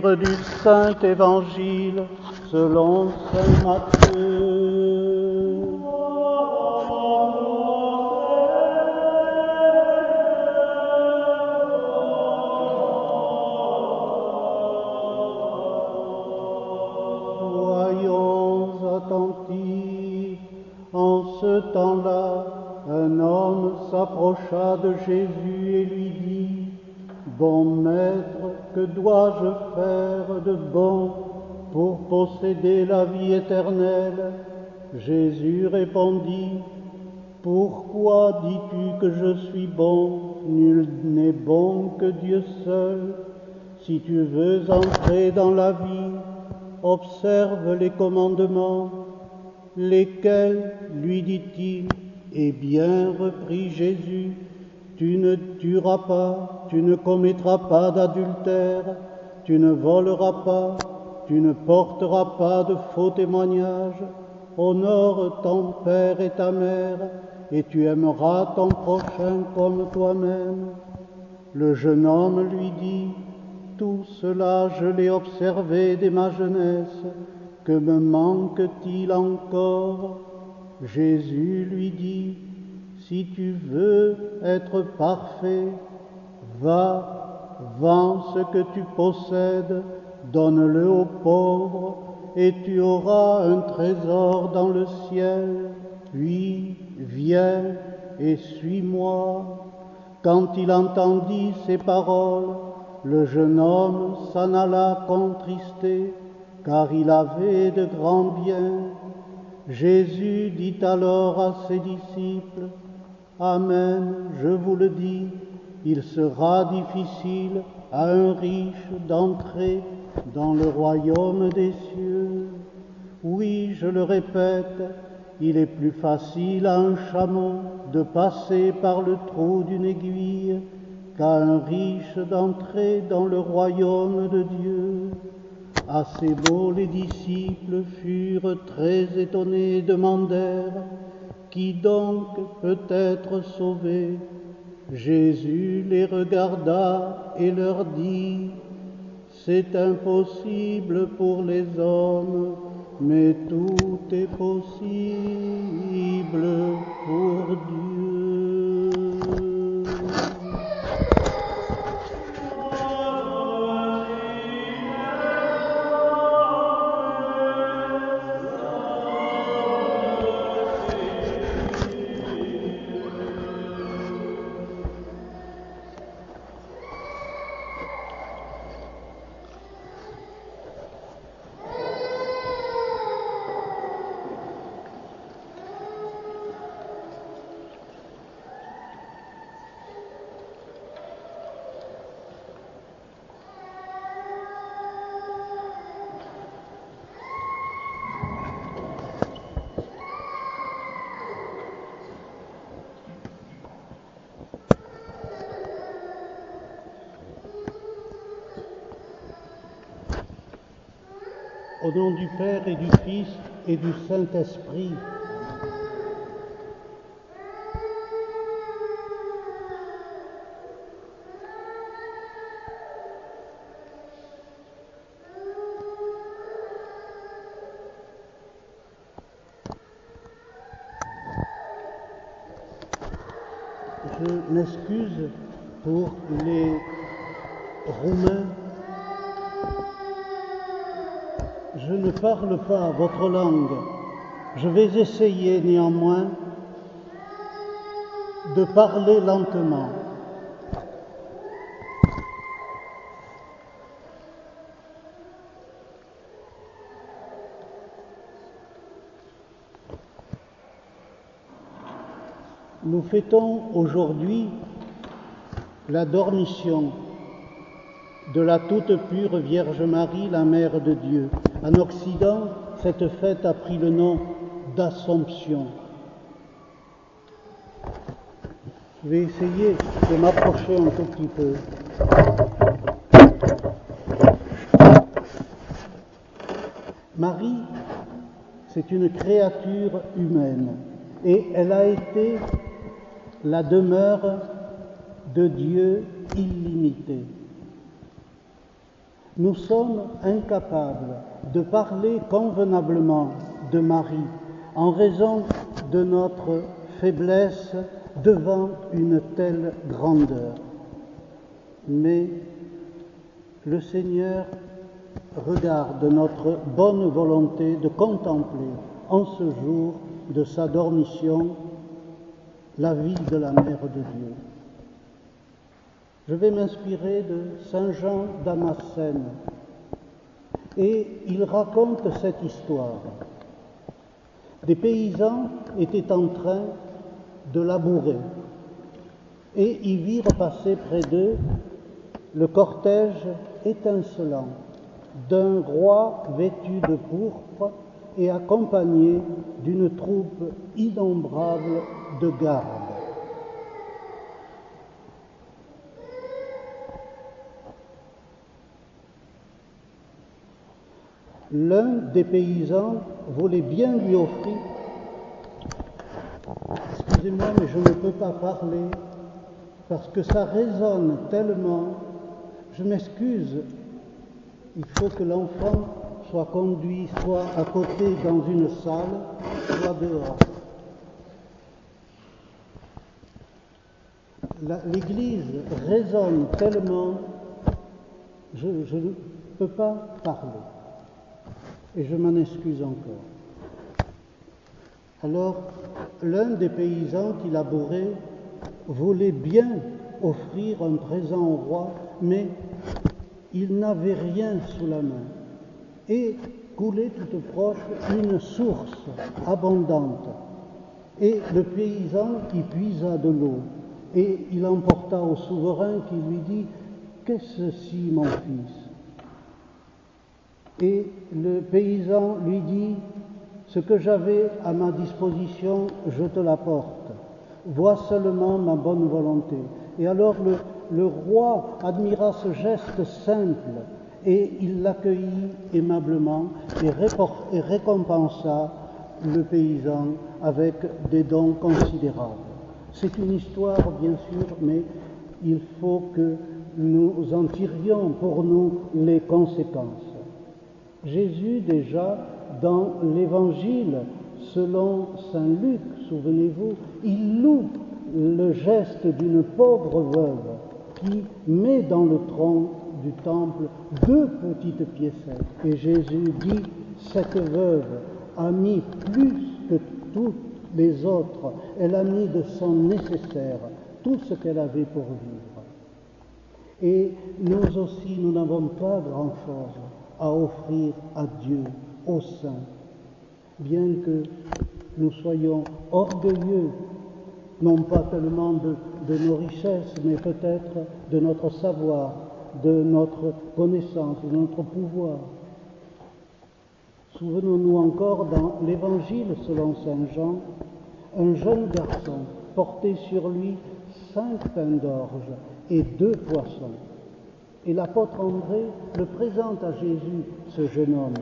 Lecture du Saint-Évangile selon saint Matthieu. Soyons attentifs. En ce temps-là, un homme s'approcha de Jésus et lui dit: « Bon maître, que dois-je faire de bon pour posséder la vie éternelle ?» Jésus répondit: « Pourquoi dis-tu que je suis bon? Nul n'est bon que Dieu seul. Si tu veux entrer dans la vie, observe les commandements. » « Lesquels ?» lui dit-il. « Eh bien, reprit Jésus, tu ne tueras pas, tu ne commettras pas d'adultère, tu ne voleras pas, tu ne porteras pas de faux témoignages, honore ton père et ta mère, et tu aimeras ton prochain comme toi-même. » Le jeune homme lui dit: « Tout cela je l'ai observé dès ma jeunesse. Que me manque-t-il encore ?» Jésus lui dit: « Si tu veux être parfait, va, vends ce que tu possèdes, donne-le aux pauvres, et tu auras un trésor dans le ciel. Puis viens et suis-moi. » Quand il entendit ces paroles, le jeune homme s'en alla contristé, car il avait de grands biens. Jésus dit alors à ses disciples: « Amen, je vous le dis, il sera difficile à un riche d'entrer dans le royaume des cieux. Oui, je le répète, il est plus facile à un chameau de passer par le trou d'une aiguille qu'à un riche d'entrer dans le royaume de Dieu. » À ces mots, les disciples furent très étonnés et demandèrent: « Qui donc peut être sauvé ?» Jésus les regarda et leur dit: « C'est impossible pour les hommes, mais tout est possible pour Dieu. » Au nom du Père et du Fils et du Saint-Esprit. Je m'excuse pour les Roumains. Je ne parle pas votre langue. Je vais essayer néanmoins de parler lentement. Nous fêtons aujourd'hui la dormition de la toute pure Vierge Marie, la Mère de Dieu. En Occident, cette fête a pris le nom d'Assomption. Je vais essayer de m'approcher un tout petit peu. Marie, c'est une créature humaine et elle a été la demeure de Dieu illimitée. Nous sommes incapables de parler convenablement de Marie en raison de notre faiblesse devant une telle grandeur. Mais le Seigneur regarde notre bonne volonté de contempler en ce jour de sa dormition la vie de la Mère de Dieu. Je vais m'inspirer de Saint Jean Damascène et il raconte cette histoire. Des paysans étaient en train de labourer et ils virent passer près d'eux le cortège étincelant d'un roi vêtu de pourpre et accompagné d'une troupe innombrable de gardes. L'un des paysans voulait bien lui offrir. Excusez-moi, mais je ne peux pas parler parce que ça résonne tellement. Je m'excuse. Il faut que l'enfant soit conduit soit à côté dans une salle, soit dehors. L'église résonne tellement, je ne peux pas parler. Et je m'en excuse encore. Alors, l'un des paysans qui labourait voulait bien offrir un présent au roi, mais il n'avait rien sous la main. Et coulait toute proche une source abondante. Et le paysan y puisa de l'eau. Et il emporta au souverain qui lui dit « Qu'est-ce ceci, mon fils ?» Et le paysan lui dit « Ce que j'avais à ma disposition, je te l'apporte. Vois seulement ma bonne volonté. » Et alors le roi admira ce geste simple et il l'accueillit aimablement et récompensa le paysan avec des dons considérables. C'est une histoire, bien sûr, mais il faut que nous en tirions pour nous les conséquences. Jésus, déjà, dans l'Évangile, selon saint Luc, souvenez-vous, il loue le geste d'une pauvre veuve qui met dans le tronc du temple 2 petites piécettes. Et Jésus dit, cette veuve a mis plus que toutes les autres, elle a mis de son nécessaire, tout ce qu'elle avait pour vivre. Et nous aussi, nous n'avons pas grand-chose à offrir à Dieu, au Saint, bien que nous soyons orgueilleux, non pas tellement de nos richesses, mais peut-être de notre savoir, de notre connaissance, de notre pouvoir. Souvenons-nous encore dans l'Évangile selon saint Jean, un jeune garçon portait sur lui 5 pains d'orge et 2 poissons. Et l'apôtre André le présente à Jésus, ce jeune homme.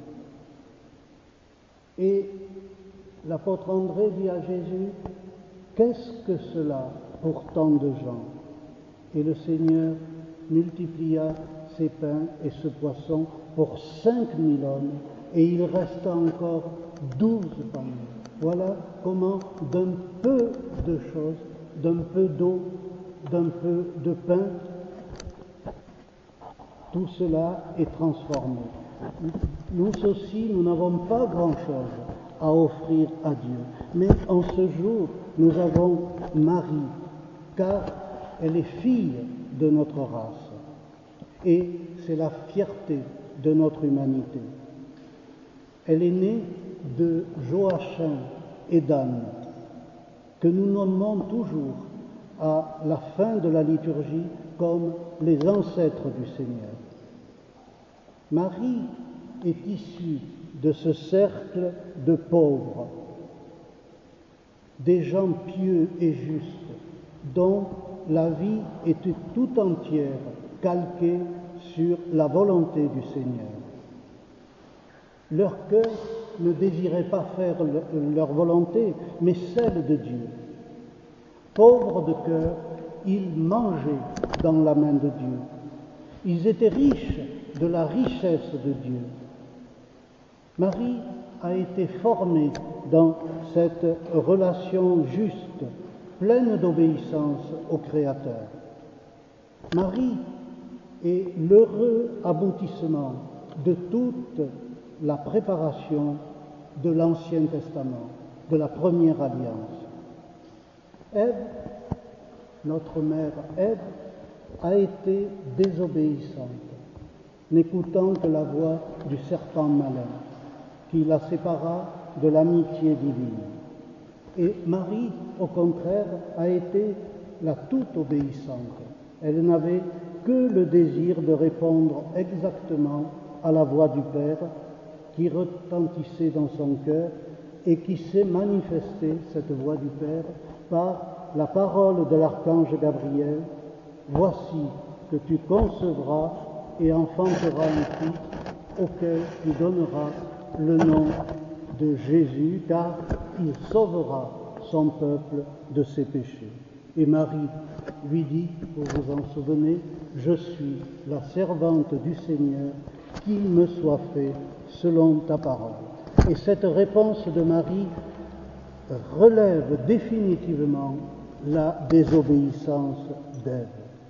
Et l'apôtre André dit à Jésus, « Qu'est-ce que cela pour tant de gens ?» Et le Seigneur multiplia ces pains et ce poisson pour 5000 hommes, et il resta encore 12 parmi eux. Voilà comment d'un peu de choses, d'un peu d'eau, d'un peu de pain, tout cela est transformé. Nous aussi, nous n'avons pas grand-chose à offrir à Dieu. Mais en ce jour, nous avons Marie, car elle est fille de notre race. Et c'est la fierté de notre humanité. Elle est née de Joachim et d'Anne, que nous nommons toujours à la fin de la liturgie comme les ancêtres du Seigneur. Marie est issue de ce cercle de pauvres, des gens pieux et justes, dont la vie était tout entière calquée sur la volonté du Seigneur. Leur cœur ne désirait pas faire leur volonté, mais celle de Dieu. Pauvres de cœur, ils mangeaient dans la main de Dieu. Ils étaient riches de la richesse de Dieu. Marie a été formée dans cette relation juste, pleine d'obéissance au Créateur. Marie est l'heureux aboutissement de toute la préparation de l'Ancien Testament, de la première alliance. Ève, notre mère Ève, a été désobéissante, n'écoutant que la voix du serpent malin, qui la sépara de l'amitié divine. Et Marie, au contraire, a été la toute obéissante. Elle n'avait que le désir de répondre exactement à la voix du Père qui retentissait dans son cœur et qui s'est manifestée, cette voix du Père, par la parole de l'archange Gabriel. Voici que tu concevras et enfanteras un fils auquel tu donneras le nom de Jésus, car il sauvera son peuple de ses péchés. Et Marie lui dit, vous vous en souvenez, je suis la servante du Seigneur, qu'il me soit fait selon ta parole. Et cette réponse de Marie relève définitivement la désobéissance d'Ève.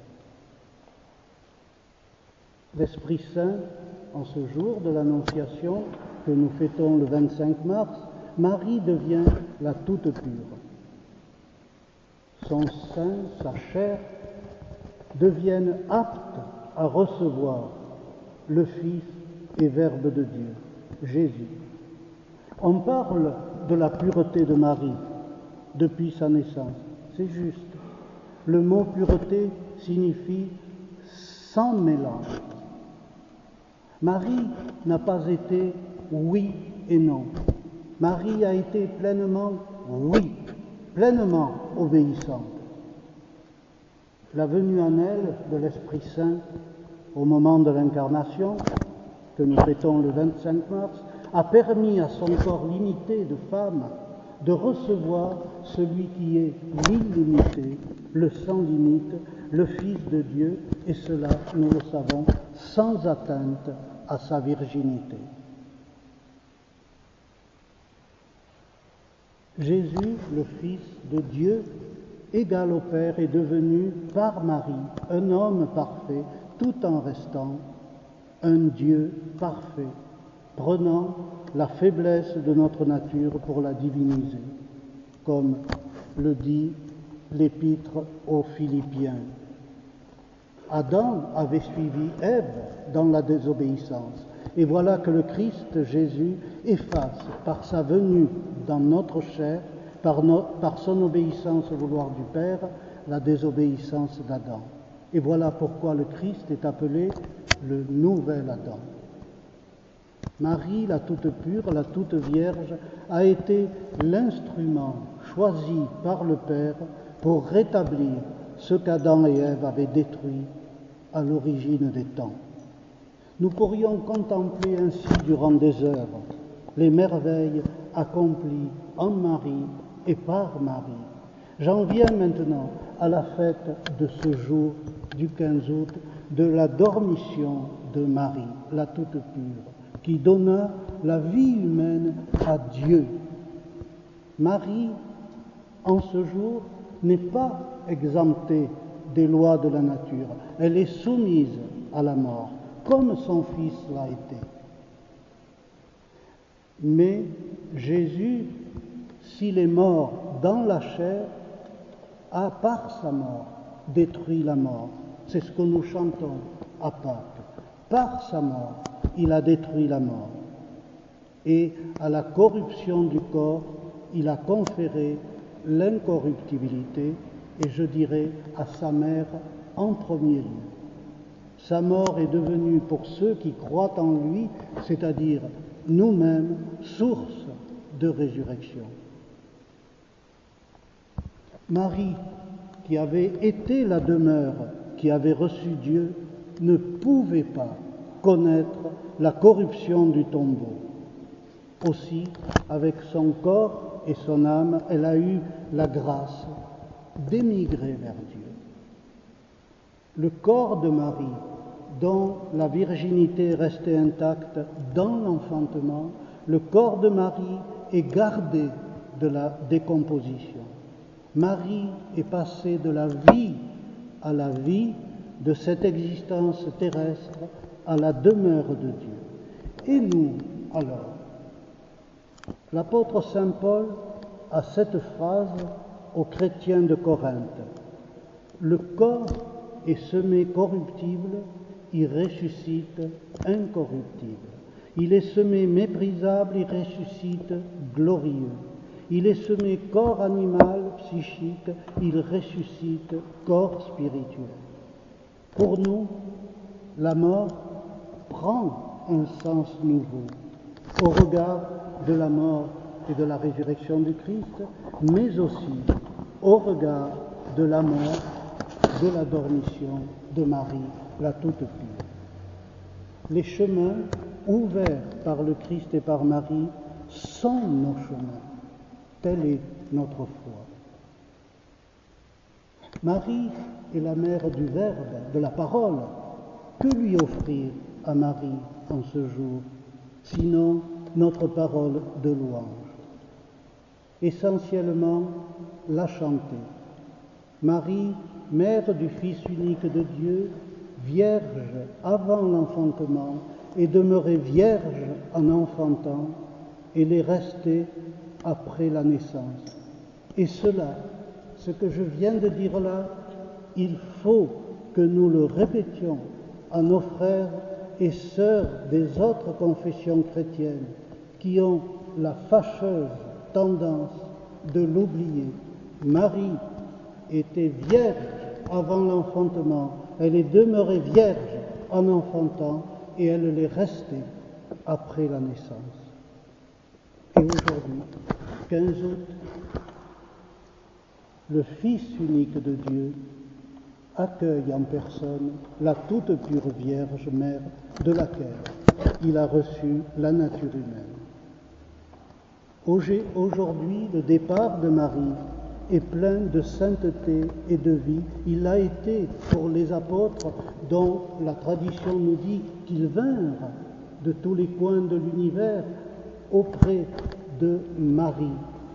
L'Esprit Saint, en ce jour de l'Annonciation que nous fêtons le 25 mars, Marie devient la toute pure. Son sein, sa chair, deviennent aptes à recevoir le Fils et Verbe de Dieu, Jésus. On parle de la pureté de Marie depuis sa naissance. C'est juste. Le mot pureté signifie sans mélange. Marie n'a pas été oui et non. Marie a été pleinement oui, pleinement obéissante. La venue en elle de l'Esprit Saint au moment de l'incarnation, que nous fêtons le 25 mars, a permis à son corps limité de femme de recevoir celui qui est l'illimité, le sans limite, le Fils de Dieu, et cela, nous le savons, sans atteinte à sa virginité. Jésus, le Fils de Dieu, égal au Père, est devenu par Marie un homme parfait, tout en restant un Dieu parfait, prenant la faiblesse de notre nature pour la diviniser, comme le dit l'Épître aux Philippiens. Adam avait suivi Ève dans la désobéissance, et voilà que le Christ Jésus efface par sa venue dans notre chair, par son obéissance au vouloir du Père, la désobéissance d'Adam. Et voilà pourquoi le Christ est appelé le nouvel Adam. Marie, la toute pure, la toute vierge, a été l'instrument choisi par le Père pour rétablir ce qu'Adam et Ève avaient détruit à l'origine des temps. Nous pourrions contempler ainsi durant des heures les merveilles accomplies en Marie et par Marie. J'en viens maintenant à la fête de ce jour du 15 août, de la dormition de Marie, la toute pure, qui donna la vie humaine à Dieu. Marie, en ce jour, n'est pas exemptée des lois de la nature. Elle est soumise à la mort, comme son Fils l'a été. Mais Jésus, s'il est mort dans la chair, a par sa mort détruit la mort. C'est ce que nous chantons à Pâques. Par sa mort, il a détruit la mort. Et à la corruption du corps, il a conféré l'incorruptibilité, et je dirais à sa mère en premier lieu. Sa mort est devenue pour ceux qui croient en lui, c'est-à-dire nous-mêmes, source de résurrection. Marie, qui avait été la demeure, qui avait reçu Dieu, ne pouvait pas connaître la corruption du tombeau. Aussi, avec son corps et son âme, elle a eu la grâce d'émigrer vers Dieu. Le corps de Marie dont la virginité est restée intacte dans l'enfantement, le corps de Marie est gardé de la décomposition. Marie est passée de la vie à la vie, de cette existence terrestre à la demeure de Dieu. Et nous, alors, l'apôtre Saint Paul a cette phrase aux chrétiens de Corinthe. Le corps est semé corruptible, il ressuscite incorruptible. Il est semé méprisable, il ressuscite glorieux. Il est semé corps animal, psychique, il ressuscite corps spirituel. Pour nous, la mort prend un sens nouveau au regard de la mort et de la résurrection du Christ, mais aussi au regard de la mort, de la dormition de Marie, la toute pure. Les chemins ouverts par le Christ et par Marie sont nos chemins. Telle est notre foi. Marie est la mère du Verbe, de la parole. Que lui offrir à Marie en ce jour, sinon notre parole de louange? Essentiellement, la chanter. Marie, mère du Fils unique de Dieu, vierge avant l'enfantement, est demeurée vierge en enfantant, elle est restée après la naissance. Et cela, ce que je viens de dire là, il faut que nous le répétions à nos frères et sœurs des autres confessions chrétiennes qui ont la fâcheuse tendance de l'oublier. Marie était vierge avant l'enfantement, elle est demeurée vierge en enfantant et elle l'est restée après la naissance. Et aujourd'hui, 15 août, le Fils unique de Dieu accueille en personne la toute pure Vierge Mère de laquelle il a reçu la nature humaine. Aujourd'hui, le départ de Marie est plein de sainteté et de vie. Il l'a été pour les apôtres dont la tradition nous dit qu'ils vinrent de tous les coins de l'univers auprès de Marie.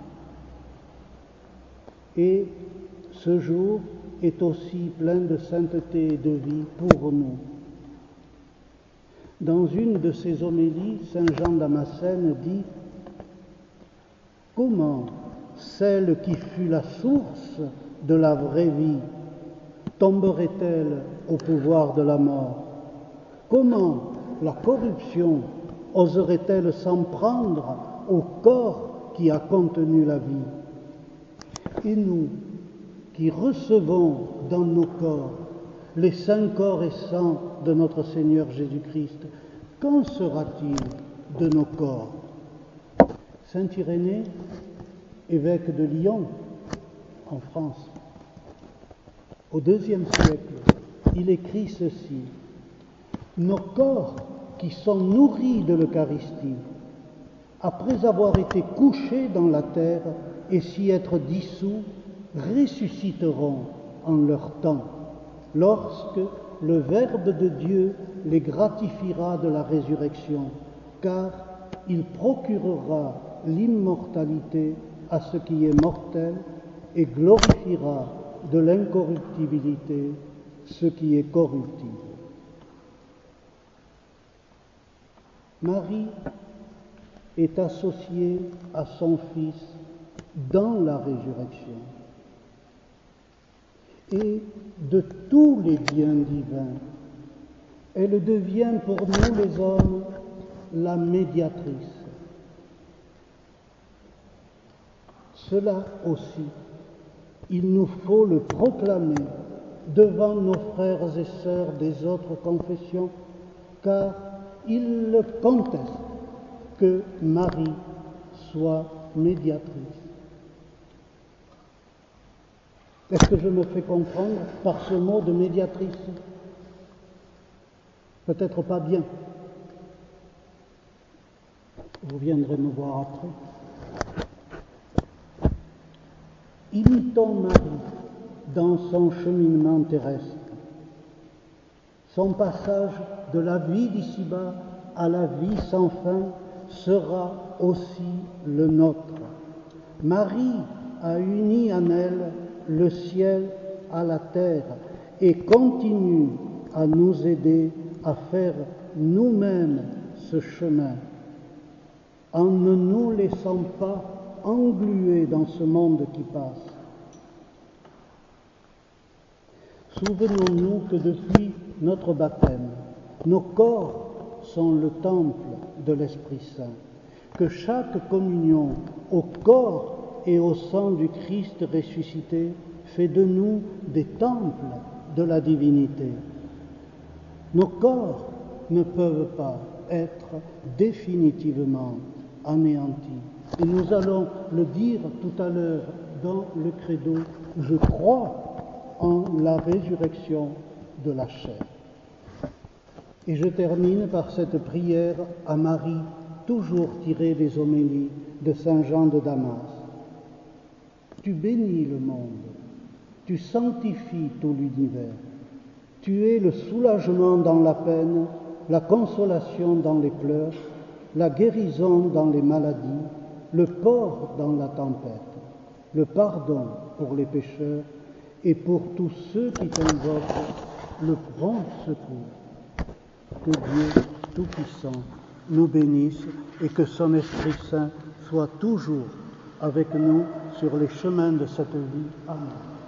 Et ce jour est aussi plein de sainteté et de vie pour nous. Dans une de ses homélies, Saint Jean Damascène dit « Comment celle qui fut la source de la vraie vie tomberait-elle au pouvoir de la mort? Comment la corruption oserait-elle s'en prendre au corps qui a contenu la vie? Et nous, qui recevons dans nos corps les saints corps et sang de notre Seigneur Jésus-Christ, qu'en sera-t-il de nos corps? Saint Irénée, évêque de Lyon, en France, au IIe siècle, il écrit ceci: « Nos corps qui sont nourris de l'Eucharistie, après avoir été couchés dans la terre et s'y être dissous, ressusciteront en leur temps, lorsque le Verbe de Dieu les gratifiera de la résurrection, car il procurera l'immortalité à ce qui est mortel et glorifiera de l'incorruptibilité ce qui est corruptible. » Marie est associée à son Fils dans la résurrection. Et de tous les biens divins, elle devient pour nous les hommes la médiatrice. Cela aussi, il nous faut le proclamer devant nos frères et sœurs des autres confessions, car ils le contestent que Marie soit médiatrice. Est-ce que je me fais comprendre par ce mot de médiatrice? Peut-être pas bien. Vous viendrez me voir après. Imitons Marie dans son cheminement terrestre. son passage de la vie d'ici-bas à la vie sans fin sera aussi le nôtre. Marie a uni en elle le ciel à la terre et continue à nous aider à faire nous-mêmes ce chemin, en ne nous laissant pas engluer dans ce monde qui passe. Souvenons-nous que depuis notre baptême, nos corps sont le temple de l'Esprit Saint, que chaque communion au corps et au sang du Christ ressuscité fait de nous des temples de la divinité. Nos corps ne peuvent pas être définitivement anéantis. Et nous allons le dire tout à l'heure dans le credo, je crois en la résurrection de la chair. Et je termine par cette prière à Marie, toujours tirée des homélies de Saint Jean de Damas. Tu bénis le monde, tu sanctifies tout l'univers, tu es le soulagement dans la peine, la consolation dans les pleurs, la guérison dans les maladies, le port dans la tempête, le pardon pour les pécheurs et pour tous ceux qui t'invoquent le prompt secours. Que Dieu Tout-Puissant nous bénisse et que son Esprit Saint soit toujours avec nous sur les chemins de cette vie. Amen.